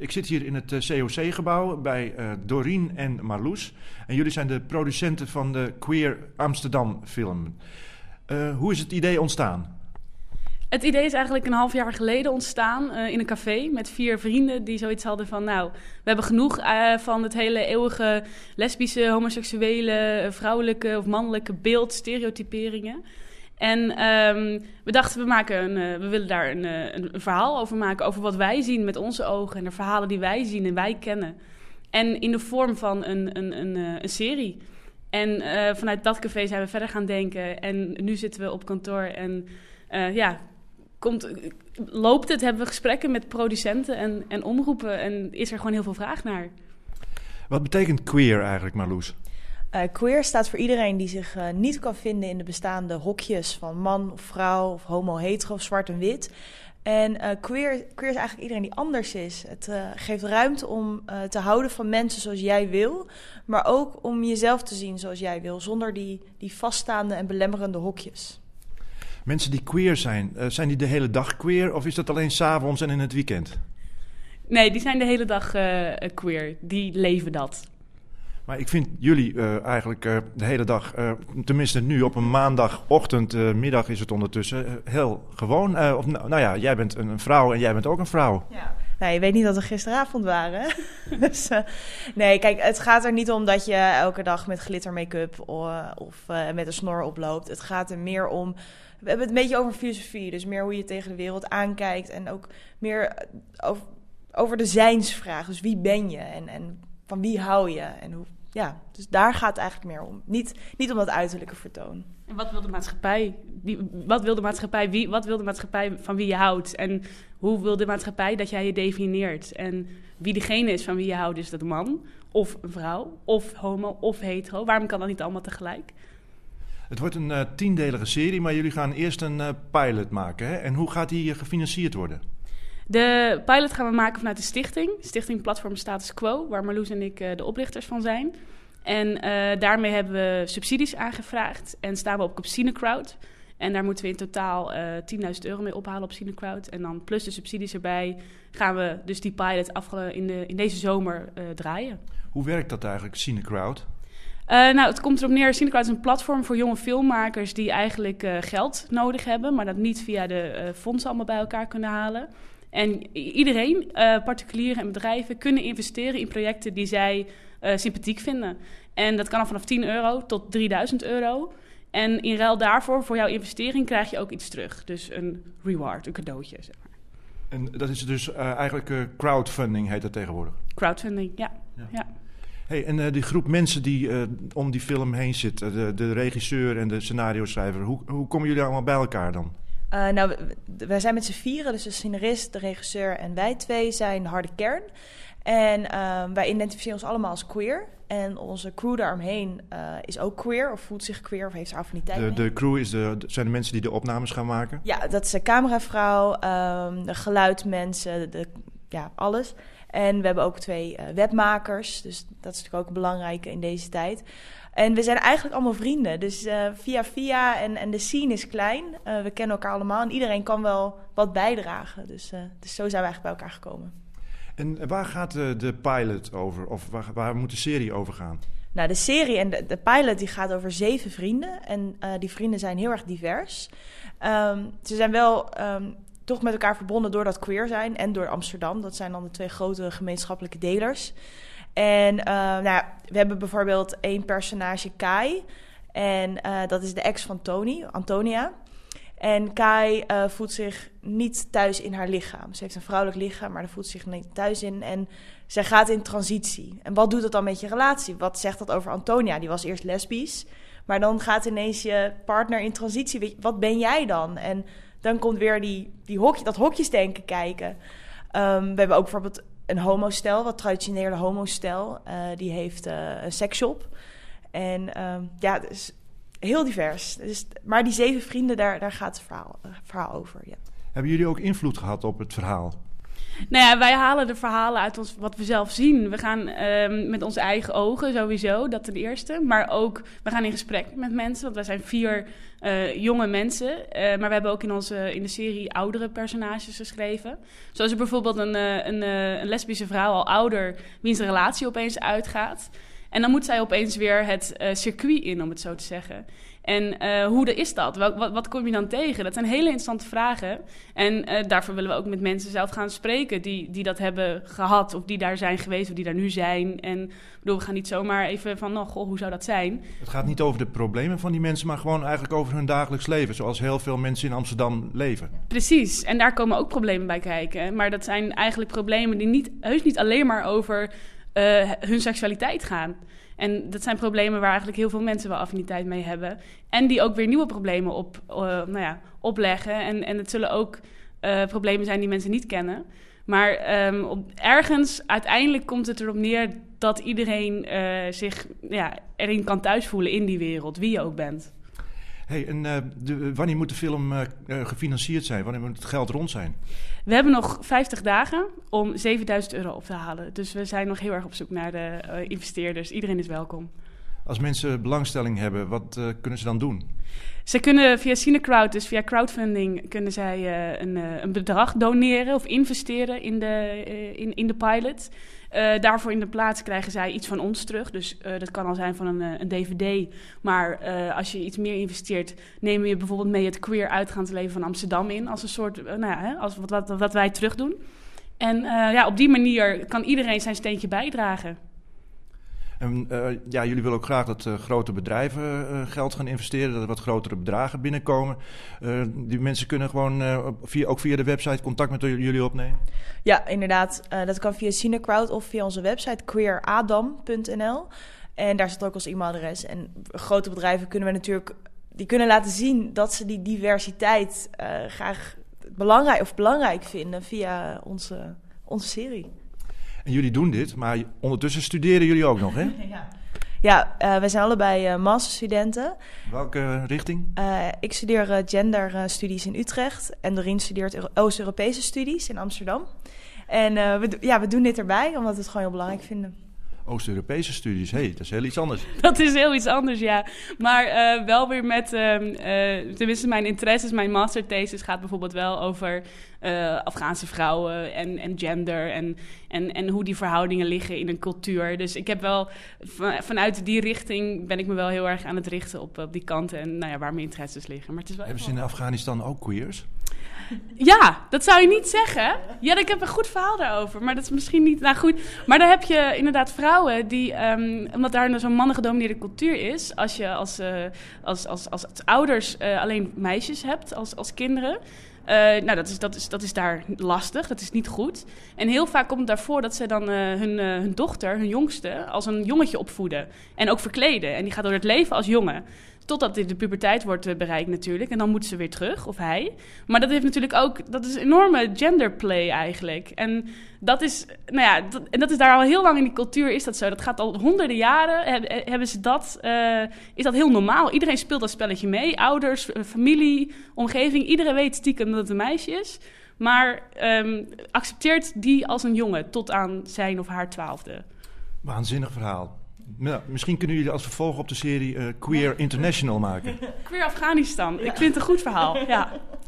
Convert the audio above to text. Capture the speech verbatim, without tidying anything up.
Ik zit hier in het uh, C O C-gebouw bij uh, Dorien en Marloes. En jullie zijn de producenten van de Queer Amsterdam film. Uh, hoe is het idee ontstaan? Het idee is eigenlijk een half jaar geleden ontstaan uh, in een café met vier vrienden die zoiets hadden van... nou, we hebben genoeg uh, van het hele eeuwige lesbische, homoseksuele, vrouwelijke of mannelijke beeld, stereotyperingen. En um, we dachten, we, maken een, uh, we willen daar een, uh, een verhaal over maken, over wat wij zien met onze ogen en de verhalen die wij zien en wij kennen. En in de vorm van een, een, een, uh, een serie. En uh, vanuit dat café zijn we verder gaan denken en nu zitten we op kantoor en uh, ja... Komt, loopt het, hebben we gesprekken met producenten en, en omroepen en is er gewoon heel veel vraag naar. Wat betekent queer eigenlijk, Marloes? Uh, queer staat voor iedereen die zich uh, niet kan vinden in de bestaande hokjes van man of vrouw of homo, hetero of zwart en wit. En uh, queer, queer is eigenlijk iedereen die anders is. Het uh, geeft ruimte om uh, te houden van mensen zoals jij wil, maar ook om jezelf te zien zoals jij wil, zonder die, die vaststaande en belemmerende hokjes. Mensen die queer zijn, uh, zijn die de hele dag queer of is dat alleen 's avonds en in het weekend? Nee, die zijn de hele dag uh, queer. Die leven dat. Maar ik vind jullie uh, eigenlijk uh, de hele dag, uh, tenminste nu op een maandagochtend, uh, middag is het ondertussen, uh, heel gewoon. Uh, of, nou, nou ja, jij bent een, een vrouw en jij bent ook een vrouw. Ja. Nou, je weet niet dat we gisteravond waren. dus, uh, nee, kijk, het gaat er niet om dat je elke dag met glitter make-up of, of uh, met een snor oploopt. Het gaat er meer om... We hebben het een beetje over filosofie, dus meer hoe je tegen de wereld aankijkt en ook meer over, over de zijnsvraag. Dus wie ben je en, en van wie hou je? En hoe, ja, dus daar gaat het eigenlijk meer om. Niet, niet om dat uiterlijke vertoon. En wat wil de maatschappij? Die, wat wil de maatschappij? Wie, wat wil de maatschappij van wie je houdt? En hoe wil de maatschappij dat jij je definieert? En wie degene is van wie je houdt, is dat een man of een vrouw of homo of hetero? Waarom kan dat niet allemaal tegelijk? Het wordt een uh, tiendelige serie, maar jullie gaan eerst een uh, pilot maken. Hè? En hoe gaat die uh, gefinancierd worden? De pilot gaan we maken vanuit de stichting. Stichting Platform Status Quo, waar Marloes en ik uh, de oprichters van zijn. En uh, daarmee hebben we subsidies aangevraagd en staan we op op Cinecrowd. En daar moeten we in totaal uh, tienduizend euro mee ophalen op Cinecrowd. En dan plus de subsidies erbij gaan we dus die pilot afge- in, de, in deze zomer uh, draaien. Hoe werkt dat eigenlijk, Cinecrowd? Uh, nou, het komt erop neer, Cinecrowd is een platform voor jonge filmmakers die eigenlijk uh, geld nodig hebben, maar dat niet via de uh, fondsen allemaal bij elkaar kunnen halen. En iedereen, uh, particulieren en bedrijven, kunnen investeren in projecten die zij uh, sympathiek vinden. En dat kan al vanaf tien euro tot drieduizend euro. En in ruil daarvoor, voor jouw investering, krijg je ook iets terug. Dus een reward, een cadeautje, zeg maar. En dat is dus uh, eigenlijk uh, crowdfunding, heet dat tegenwoordig? Crowdfunding, ja. ja. ja. Hey, en uh, die groep mensen die uh, om die film heen zit, uh, de, de regisseur en de scenario-schrijver, hoe, hoe komen jullie allemaal bij elkaar dan? Uh, nou, wij zijn met z'n vieren, dus de scenarist, de regisseur en wij twee zijn de harde kern. En uh, wij identificeren ons allemaal als queer. En onze crew daaromheen uh, is ook queer, of voelt zich queer, of heeft er affiniteit de, mee. De crew is de, zijn de mensen die de opnames gaan maken? Ja, dat is de cameravrouw, um, de geluidmensen, de, ja, alles. En we hebben ook twee uh, webmakers, dus dat is natuurlijk ook belangrijk in deze tijd. En we zijn eigenlijk allemaal vrienden, dus uh, via via en, en de scene is klein. Uh, we kennen elkaar allemaal en iedereen kan wel wat bijdragen. Dus, uh, dus zo zijn we eigenlijk bij elkaar gekomen. En waar gaat de, de pilot over, of waar, waar moet de serie over gaan? Nou, de serie en de, de pilot die gaat over zeven vrienden. En uh, die vrienden zijn heel erg divers. Um, ze zijn wel um, toch met elkaar verbonden door dat queer zijn en door Amsterdam. Dat zijn dan de twee grote gemeenschappelijke delers. En uh, nou ja, we hebben bijvoorbeeld één personage, Kai. En uh, dat is de ex van Tony, Antonia. En Kai uh, voelt zich niet thuis in haar lichaam. Ze heeft een vrouwelijk lichaam, maar daar voelt ze zich niet thuis in. En zij gaat in transitie. En wat doet dat dan met je relatie? Wat zegt dat over Antonia? Die was eerst lesbisch. Maar dan gaat ineens je partner in transitie. Wat ben jij dan? En dan komt weer die, die hokje, dat hokjesdenken kijken. Um, we hebben ook bijvoorbeeld een homostel, wat traditionele homostel. Uh, die heeft uh, een seksshop. En um, ja, dus heel divers. Dus, maar die zeven vrienden, daar, daar gaat het verhaal, uh, verhaal over, ja. Hebben jullie ook invloed gehad op het verhaal? Nou ja, wij halen de verhalen uit ons, wat we zelf zien. We gaan um, met onze eigen ogen sowieso, dat ten eerste. Maar ook, we gaan in gesprek met mensen. Want wij zijn vier uh, jonge mensen. Uh, maar we hebben ook in, onze, in de serie oudere personages geschreven. Zoals er bijvoorbeeld een, uh, een, uh, een lesbische vrouw, al ouder, wiens relatie opeens uitgaat. En dan moet zij opeens weer het uh, circuit in, om het zo te zeggen. En uh, hoe de, is dat? Wat, wat, wat kom je dan tegen? Dat zijn hele interessante vragen. En uh, daarvoor willen we ook met mensen zelf gaan spreken die, die dat hebben gehad, of die daar zijn geweest, of die daar nu zijn. En bedoel, we gaan niet zomaar even van, oh, goh, hoe zou dat zijn? Het gaat niet over de problemen van die mensen, maar gewoon eigenlijk over hun dagelijks leven, zoals heel veel mensen in Amsterdam leven. Precies, en daar komen ook problemen bij kijken. Maar dat zijn eigenlijk problemen die niet, heus niet alleen maar over uh, hun seksualiteit gaan. En dat zijn problemen waar eigenlijk heel veel mensen wel affiniteit mee hebben. En die ook weer nieuwe problemen op, uh, nou ja, opleggen. En, en het zullen ook uh, problemen zijn die mensen niet kennen. Maar um, op, ergens, uiteindelijk komt het erop neer dat iedereen uh, zich ja, erin kan thuisvoelen in die wereld, wie je ook bent. Hey, en uh, de, wanneer moet de film uh, uh, gefinancierd zijn? Wanneer moet het geld rond zijn? We hebben nog vijftig dagen om zevenduizend euro op te halen. Dus we zijn nog heel erg op zoek naar de uh, investeerders. Iedereen is welkom. Als mensen belangstelling hebben, wat uh, kunnen ze dan doen? Ze kunnen via Cinecrowd, dus via crowdfunding, kunnen zij uh, een, uh, een bedrag doneren of investeren in de, uh, in, in de pilot. Uh, daarvoor in de plaats krijgen zij iets van ons terug. Dus uh, dat kan al zijn van een, uh, een D V D. Maar uh, als je iets meer investeert, neem je bijvoorbeeld mee het queer uitgaansleven van Amsterdam in. Als een soort, uh, nou ja, hè, als wat, wat, wat wij terug doen. En uh, ja, op die manier kan iedereen zijn steentje bijdragen. En, uh, ja, jullie willen ook graag dat uh, grote bedrijven uh, geld gaan investeren, dat er wat grotere bedragen binnenkomen. Uh, die mensen kunnen gewoon uh, via, ook via de website contact met jullie opnemen? Ja, inderdaad. Uh, dat kan via Cinecrowd of via onze website queer adam punt n l. En daar zit ook ons e-mailadres. En grote bedrijven kunnen we natuurlijk, die kunnen laten zien dat ze die diversiteit uh, graag belangrijk of belangrijk vinden via onze, onze serie. En jullie doen dit, maar ondertussen studeren jullie ook nog, hè? Ja, ja uh, wij zijn allebei uh, masterstudenten. Welke uh, richting? Uh, ik studeer uh, genderstudies in Utrecht en Doreen studeert Euro- Oost-Europese studies in Amsterdam. En uh, we, do- ja, we doen dit erbij, omdat we het gewoon heel belangrijk vinden. Oost-Europese studies, hé, hey, dat is heel iets anders. Dat is heel iets anders, ja. Maar uh, wel weer met, uh, uh, tenminste mijn interesses, mijn masterthesis gaat bijvoorbeeld wel over uh, Afghaanse vrouwen en, en gender en, en, en hoe die verhoudingen liggen in een cultuur. Dus ik heb wel, van, vanuit die richting ben ik me wel heel erg aan het richten op, op die kanten en nou ja, waar mijn interesses liggen. Maar het is wel Hebben ze in Afghanistan ook queers? Ja, dat zou je niet zeggen. Ja, ik heb een goed verhaal daarover, maar dat is misschien niet... Nou goed, maar daar heb je inderdaad vrouwen die... Um, omdat daar zo'n mannengedomineerde cultuur is... als je als, uh, als, als, als, als ouders uh, alleen meisjes hebt als, als kinderen... Uh, nou, dat is, dat, is, dat is daar lastig, dat is niet goed. En heel vaak komt het daarvoor dat ze dan uh, hun, uh, hun dochter, hun jongste... als een jongetje opvoeden en ook verkleden. En die gaat door het leven als jongen... Totdat de puberteit wordt bereikt natuurlijk. En dan moet ze weer terug, of hij. Maar dat heeft natuurlijk ook... Dat is een enorme genderplay eigenlijk. En dat is... Nou ja, dat, en dat is daar al heel lang in die cultuur is dat zo. Dat gaat al honderden jaren. Heb, hebben ze dat... Uh, is dat heel normaal. Iedereen speelt dat spelletje mee. Ouders, familie, omgeving. Iedereen weet stiekem dat het een meisje is. Maar um, accepteert die als een jongen tot aan zijn of haar twaalfde. Waanzinnig verhaal. Nou, misschien kunnen jullie als vervolg op de serie uh, Queer International maken. Queer Afghanistan. Ik vind het een goed verhaal, ja.